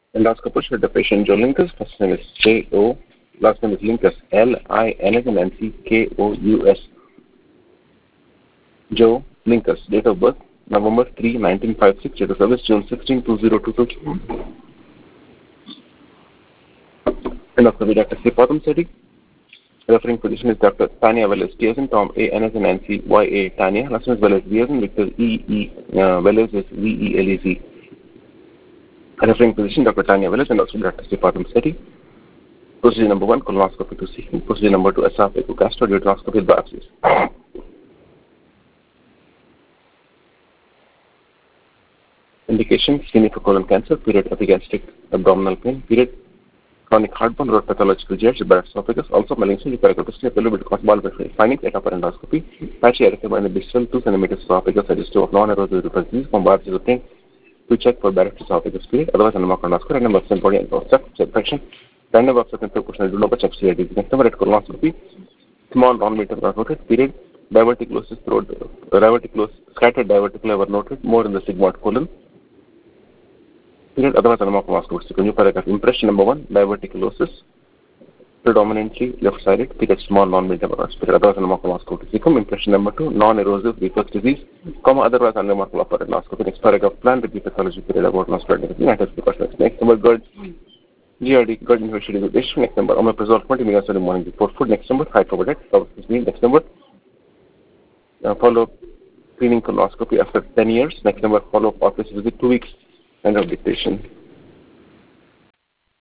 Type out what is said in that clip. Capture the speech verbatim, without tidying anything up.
Endoscopist with the patient Joe Lincous. First name is J O. Last name is Lincous. L I N as in Nancy, K O U S. Joe Lincous. Date of birth November third, nineteen fifty-six. Date of service June sixteenth, two thousand twenty-two. Endoscopy Doctor Sripatham Sethi. Referring physician is Doctor Tanya Veles. T as in Tom, A N as in Nancy, Y A Tanya. Last name is Veles. V as in Victor, E E. Uh, Veles is V E L E Z. Referring physician Doctor Tanya Veles and also Doctor Sripatham Sethi. Procedure number one, colonoscopy to cecum. Procedure number two, esophageal gastroduodenoscopy with biopsies. Indication, screening for colon cancer. Period, epigastric abdominal pain. Period, chronic heartburn, road pathological jets, bad esophagus. Also, malignancy, paracarditis, a little bit of ball findings at upper endoscopy. Patchy erythema in the distal two centimeters esophagus, suggestive of non-erosive liver disease. From biopsies obtained to check for Barrett's esophagus. Period, otherwise, anomaly endoscopy, random absent body and infection. Random absent proportional to local chapsia disease. Next number at colonoscopy. Small non-meter were noted. Period, diverticulosis throat, diverticulosis, scattered diverticular were noted. More in the sigmoid colon. Period, otherwise anomocoscopic. New paragraph. Impression number one, diverticulosis, predominantly left-sided. Period, small non-metamorphous. Period, otherwise anomocoscopic. Impression number two, non-erosive reflux disease, comma otherwise anomocoscopic upper endoscopy. Next paragraph. Plan with the pathology. Period, about nostril. Next number, GERD, G R D, GERD investigation. Next number, omeprazole twenty milligrams in the morning before food. Next number, hypovolet. Next number, uh, follow-up screening colonoscopy after ten years. Next number, follow-up office visit two weeks. End of dictation.